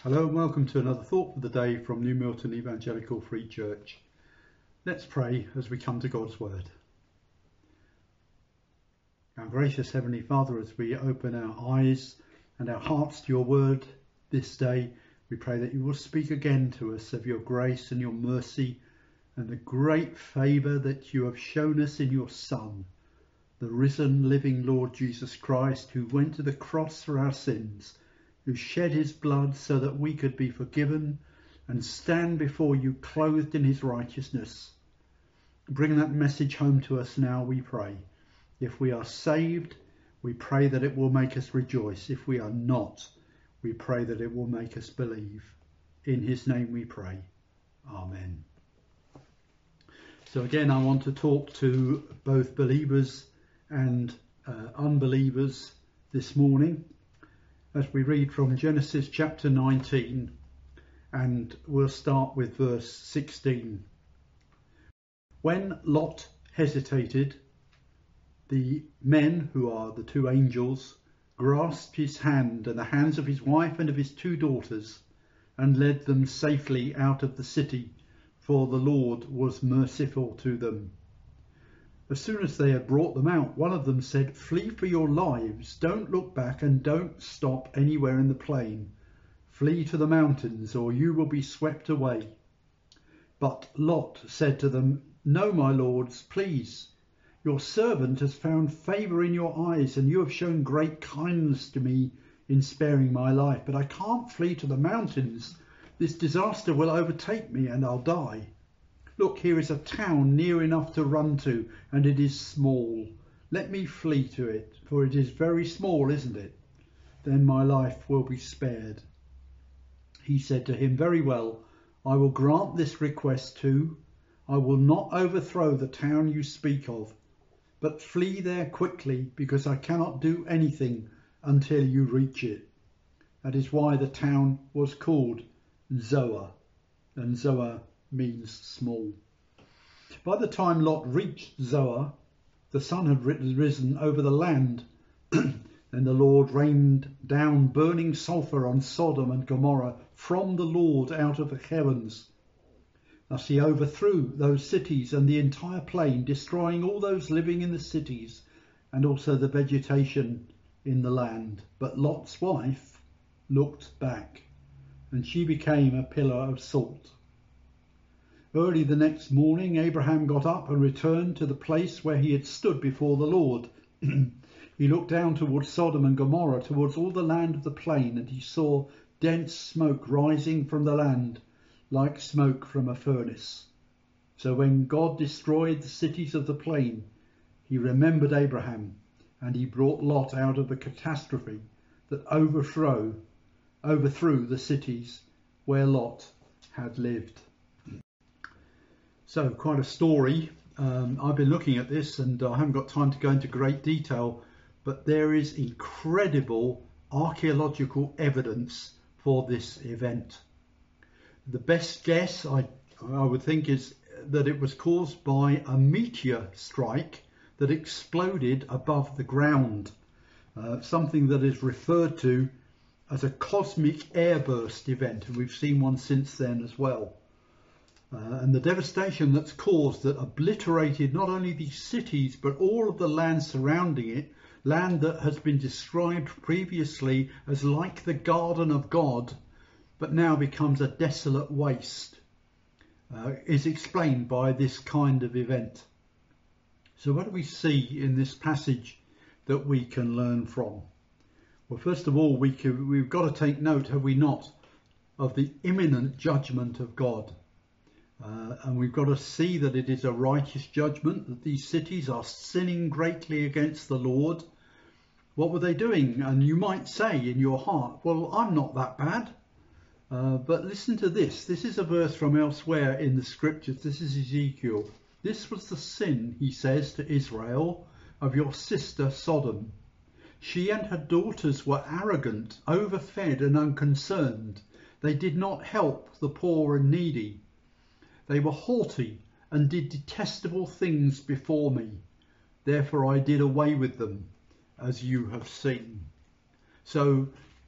Hello and welcome to another Thought for the Day from New Milton Evangelical Free Church. Let's pray as we come to God's Word. Our gracious Heavenly Father, as we open our eyes and our hearts to your Word this day, we pray that you will speak again to us of your grace and your mercy and the great favour that you have shown us in your Son, the risen, living Lord Jesus Christ, who went to the cross for our sins, who shed his blood so that we could be forgiven and stand before you clothed in his righteousness. Bring that message home to us now, we pray. If we are saved, we pray that it will make us rejoice. If we are not, we pray that it will make us believe. In his name we pray. Amen. So again, I want to talk to both believers and unbelievers this morning, as we read from Genesis chapter 19, and we'll start with verse 16. When Lot hesitated, the men, who are the two angels, grasped his hand and the hands of his wife and of his two daughters, and led them safely out of the city, for the Lord was merciful to them. As soon as they had brought them out, one of them said, "Flee for your lives. Don't look back and don't stop anywhere in the plain. Flee to the mountains, or you will be swept away." But Lot said to them, "No, my lords, please. Your servant has found favour in your eyes, and you have shown great kindness to me in sparing my life. But I can't flee to the mountains. This disaster will overtake me, and I'll die. Look, here is a town near enough to run to, and it is small. Let me flee to it, for it is very small, isn't it? Then my life will be spared." He said to him, "Very well, I will grant this request too. I will not overthrow the town you speak of, but flee there quickly, because I cannot do anything until you reach it." That is why the town was called Zoar, and Zoar means small. By the time Lot reached Zoar, the sun had risen over the land. Then the Lord rained down burning sulphur on Sodom and Gomorrah from the Lord out of the heavens. Thus he overthrew those cities and the entire plain, destroying all those living in the cities and also the vegetation in the land. But Lot's wife looked back, and she became a pillar of salt. Early the next morning, Abraham got up and returned to the place where he had stood before the Lord. He looked down towards Sodom and Gomorrah, towards all the land of the plain, and he saw dense smoke rising from the land, like smoke from a furnace. So when God destroyed the cities of the plain, he remembered Abraham, and he brought Lot out of the catastrophe that overthrew the cities where Lot had lived. So quite a story. I've been looking at this, and I haven't got time to go into great detail, but there is incredible archaeological evidence for this event. The best guess I would think is that it was caused by a meteor strike that exploded above the ground, something that is referred to as a cosmic airburst event, and we've seen one since then as well. And the devastation that's caused, that obliterated not only these cities but all of the land surrounding it, land that has been described previously as like the garden of God, but now becomes a desolate waste, is explained by this kind of event. So what do we see in this passage that we can learn from? Well, first of all, we've got to take note, have we not, of the imminent judgment of God. And we've got to see that it is a righteous judgment, that these cities are sinning greatly against the Lord. What were they doing? And you might say in your heart, well, I'm not that bad. But listen to this. This is a verse from elsewhere in the scriptures. This is Ezekiel. "This was the sin," he says to Israel, "of your sister Sodom. She and her daughters were arrogant, overfed and unconcerned. They did not help the poor and needy. They were haughty and did detestable things before me. Therefore I did away with them, as you have seen." So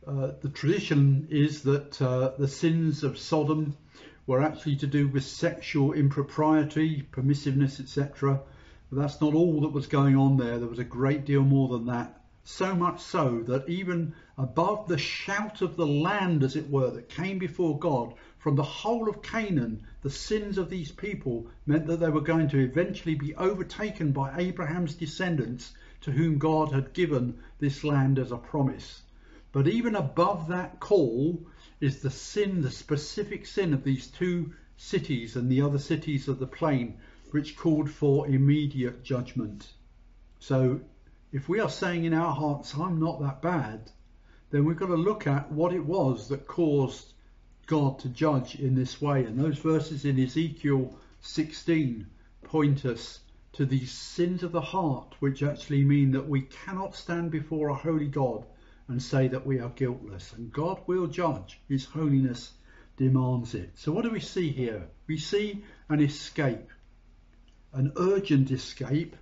The tradition is that the sins of Sodom were actually to do with sexual impropriety, permissiveness, etc. But that's not all that was going on there. There was a great deal more than that. So much so that even above the shout of the land, as it were, that came before God from the whole of Canaan, the sins of these people meant that they were going to eventually be overtaken by Abraham's descendants, to whom God had given this land as a promise. But even above that call is the sin, the specific sin of these two cities and the other cities of the plain, which called for immediate judgment. So if we are saying in our hearts, I'm not that bad, then we've got to look at what it was that caused God to judge in this way. And those verses in Ezekiel 16 point us to these sins of the heart, which actually mean that we cannot stand before a holy God and say that we are guiltless. And God will judge. His holiness demands it. So what do we see here? We see an escape, an urgent escape.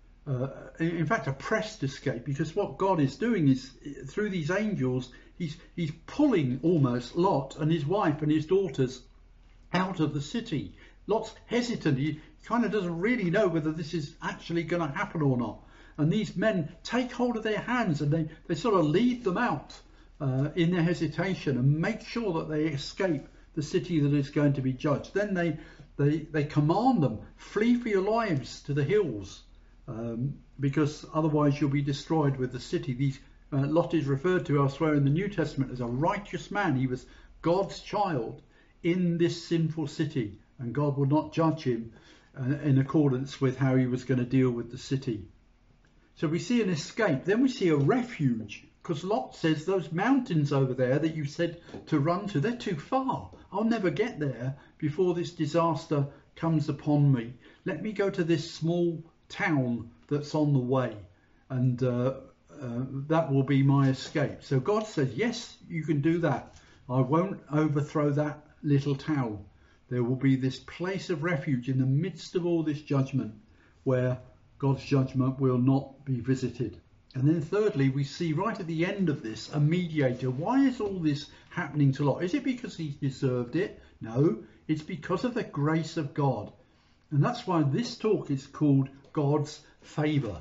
In fact, a pressed escape, because what God is doing is, through these angels, he's pulling almost Lot and his wife and his daughters out of the city. Lot's hesitant. He kind of doesn't really know whether this is actually going to happen or not. And these men take hold of their hands and they sort of lead them out in their hesitation and make sure that they escape the city that is going to be judged. Then they command them, flee for your lives to the hills. Because otherwise you'll be destroyed with the city. Lot is referred to elsewhere in the New Testament as a righteous man. He was God's child in this sinful city, and God would not judge him in accordance with how he was going to deal with the city. So we see an escape. Then we see a refuge, because Lot says those mountains over there that you said to run to, they're too far. I'll never get there before this disaster comes upon me. Let me go to this small town that's on the way, and that will be my escape. So God says, yes, you can do that. I won't overthrow that little town. There will be this place of refuge in the midst of all this judgment, where God's judgment will not be visited. And then thirdly, we see right at the end of this a mediator. Why is all this happening to Lot? Is it because he deserved it? No, it's because of the grace of God. And that's why this talk is called God's favour.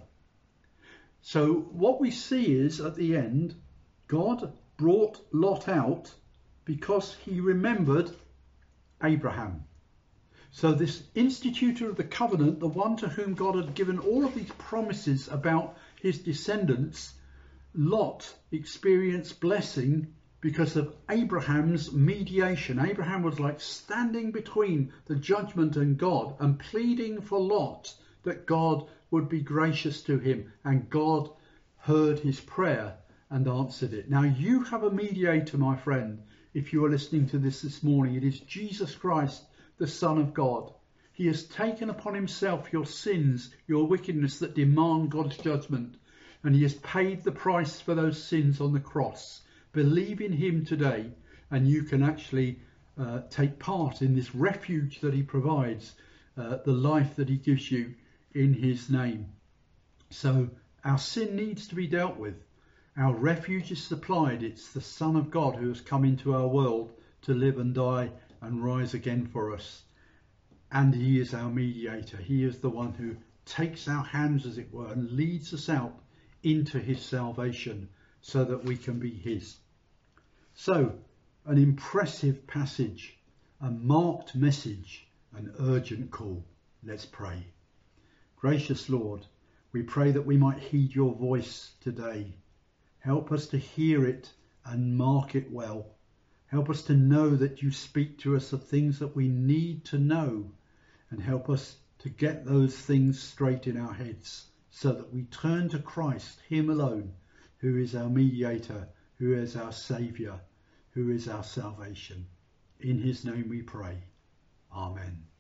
So what we see is at the end, God brought Lot out because he remembered Abraham. So this institutor of the covenant, the one to whom God had given all of these promises about his descendants, Lot experienced blessing because of Abraham's mediation. Abraham was like standing between the judgment and God and pleading for Lot that God would be gracious to him, and God heard his prayer and answered it. Now you have a mediator, my friend, if you are listening to this morning. It is Jesus Christ, the Son of God. He has taken upon himself your sins, your wickedness that demand God's judgment, and he has paid the price for those sins on the cross. Believe in him today, and you can actually take part in this refuge that he provides, the life that he gives you in his name. So our sin needs to be dealt with. Our refuge is supplied. It's the Son of God who has come into our world to live and die and rise again for us. And he is our mediator. He is the one who takes our hands, as it were, and leads us out into his salvation so that we can be his. So, an impressive passage, a marked message, an urgent call. Let's pray. Gracious Lord, we pray that we might heed your voice today. Help us to hear it and mark it well. Help us to know that you speak to us of things that we need to know, and help us to get those things straight in our heads so that we turn to Christ, him alone, who is our mediator, who is our saviour, who is our salvation. In his name we pray. Amen.